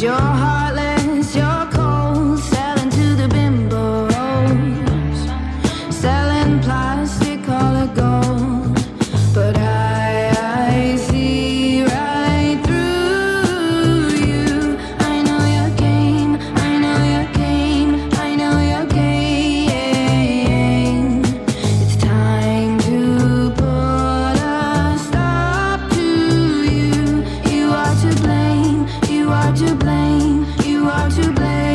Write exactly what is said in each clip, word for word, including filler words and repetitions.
you're heartless, you're cold, selling to the bimbos, selling plastic, call it gold. But I, I see right through you. I know your game, I know your game, I know your game. It's time to put a stop to you. You are to blame, you are to blame, you are to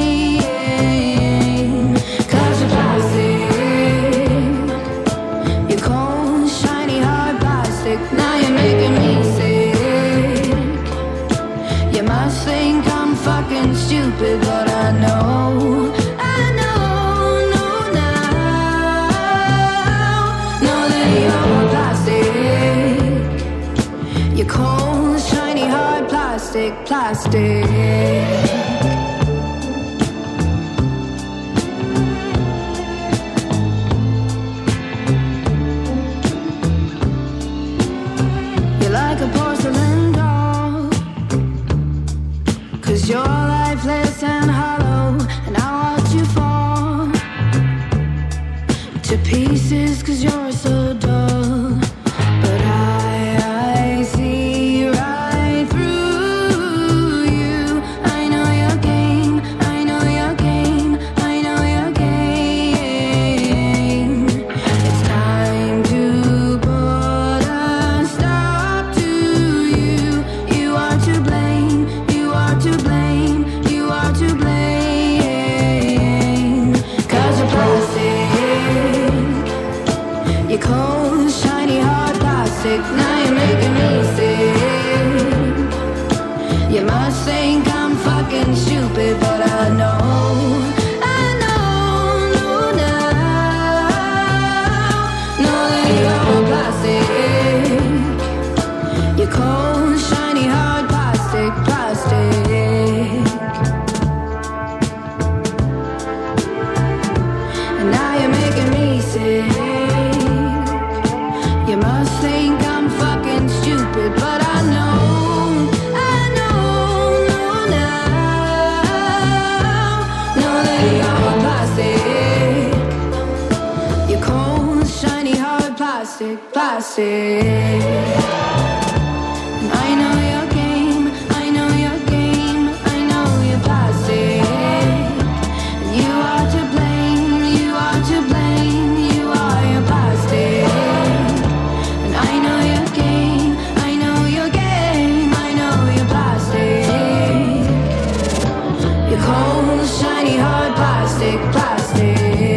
blame. Cause you're plastic, you're cold, shiny, hard plastic. Now you're making me sick. You must think I'm fucking stupid, but I know, I know, know now, know that you're plastic. You're cold, shiny, hard plastic, plastic. You're like a porcelain doll, cause you're lifeless and hollow, and I watch you fall to pieces cause you're so dull. But I, I see right through you. I know your game, I know your game, I know your game. It's time to put a stop to you. You are to blame, you are to blame, you are to blame. Cause you're plastic, you're cold, shiny, hard plastic. Now you're making me sick. You must think I'm fucking stupid, but I know, I know, know now, know that you're plastic. You're cold, shiny, hard plastic, plastic. And now you're making me sick. You must think I'm fucking stupid, but I know, I know, know now, know that you're plastic. You're cold, shiny, hard plastic, plastic. And I know your game, I know your game, I know you're plastic. And you are to blame, you are to blame, you are your plastic. And I know your game, I know your game, I know you're plastic. You're cold, shiny, hard plastic, plastic.